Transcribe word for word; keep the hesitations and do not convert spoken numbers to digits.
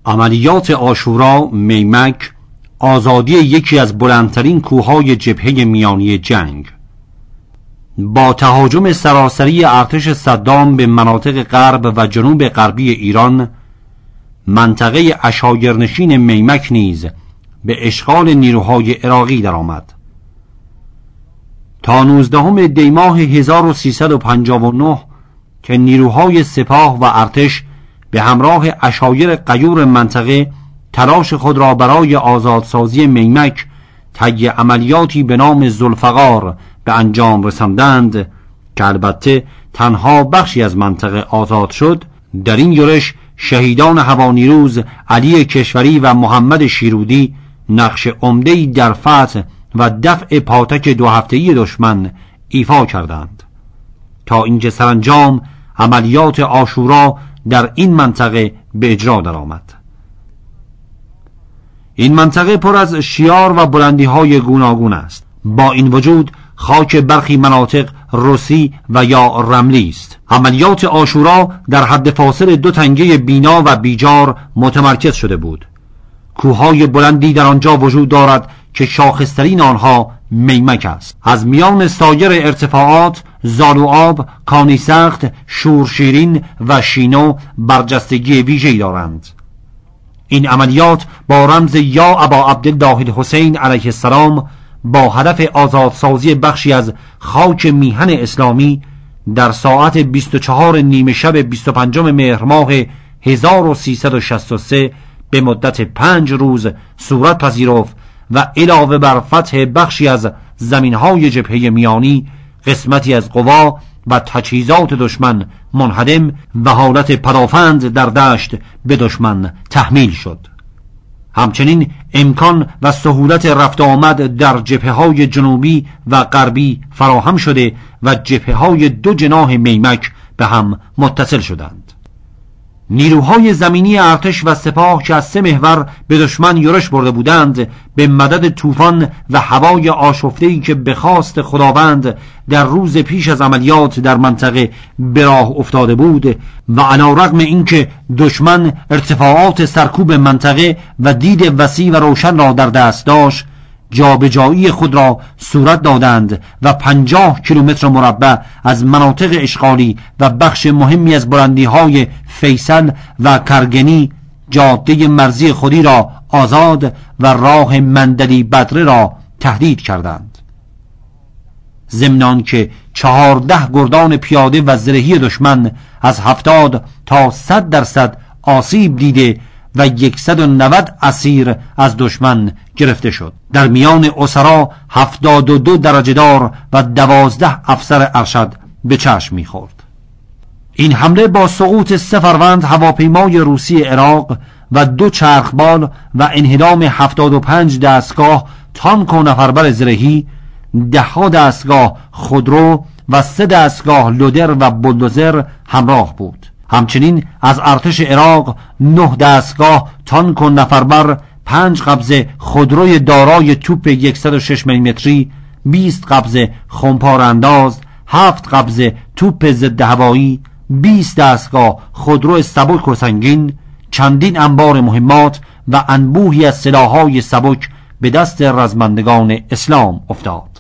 عملیات عاشورا میمک آزادی یکی از بلندترین کوههای جبهه میانی جنگ. با تهاجم سراسری ارتش صدام به مناطق غرب و جنوب غربی ایران، منطقه عشایرنشین میمک نیز به اشغال نیروهای عراقی درآمد. تا نوزدهم دی ماه هزار و سیصد و پنجاه و نه که نیروهای سپاه و ارتش به همراه عشایر غیور منطقه تلاش خود را برای آزادسازی میمک طی عملیاتی به نام ذوالفقار به انجام رساندند که البته تنها بخشی از منطقه آزاد شد، در این یورش شهیدان هوانیروز علی کشوری و محمد شیرودی نقش عمده‌ای در فتح و دفع پاتک دو هفته‌ای دشمن ایفا کردند تا اینکه سرانجام عملیات عاشورا در این منطقه به اجرا درآمد. این منطقه پر از شیار و بلندی‌های گوناگون است. با این وجود خاک برخی مناطق رسی و یا رملی است. عملیات عاشورا در حد فاصل دو تنگه بینا و بیجار متمرکز شده بود. کوههای بلندی در آنجا وجود دارد که شاخصترین آنها میمک است. از میان سایر ارتفاعات زالوآب، کانیسخت، شورشیرین و شینو برجستگی ویژه‌ای دارند. این عملیات با رمز یا ابا عبدالله الحسین علیه السلام با هدف آزادسازی بخشی از خاک میهن اسلامی در ساعت بیست و چهار نیمه شب بیست و پنجم مهر ماه هزار و سیصد و شصت و سه به مدت پنج روز صورت پذیرفت و علاوه بر فتح بخشی از زمینهای جبهه میانی، قسمتی از قوا و تجهیزات دشمن منهدم و حالت پدافند در دشت به دشمن تحمیل شد. همچنین امکان و سهولت رفت آمد در جبهه‌های جنوبی و غربی فراهم شده و جبهه‌های دو جناح میمک به هم متصل شدند. نیروهای زمینی ارتش و سپاه که از سه محور به دشمن یورش برده بودند، به مدد طوفان و هوای آشفته‌ای که به خواست خداوند در روز پیش از عملیات در منطقه به راه افتاده بود و علی‌رغم اینکه دشمن ارتفاعات سرکوب منطقه و دید وسیع و روشن را در دست داشت، جابجایی خود را صورت دادند و پنجاه کیلومتر مربع از مناطق اشغالی و بخش مهمی از بلندی‌های فیصل و کرگنی جاده مرزی خودی را آزاد و راه مندلی بدره را تهدید کردند. ضمن که چهارده گردان پیاده و زرهی دشمن از هفتاد تا صد درصد آسیب دیده و صد و نود اسیر از دشمن گرفته شد. در میان اسرا هفتاد و دو درجه دار و دوازده افسر ارشد به چشم می‌خورد. این حمله با سقوط سه فروند هواپیمای روسی عراق و دو چرخبال و انهدام هفتاد و پنج دستگاه تانک و نفربر زرهی، ده‌ها دستگاه خودرو و سه دستگاه لودر و بولدوزر همراه بود. همچنین از ارتش عراق نه دستگاه تانک و نفربر، پنج قبضه خودروی دارای توپ صد و شش میلیمتری، بیست قبضه خمپاره انداز، هفت قبضه توپ ضد هوایی، بیست دستگاه خودرو سبک و سنگین، چندین انبار مهمات و انبوهی از سلاح‌های سبک به دست رزمندگان اسلام افتاد.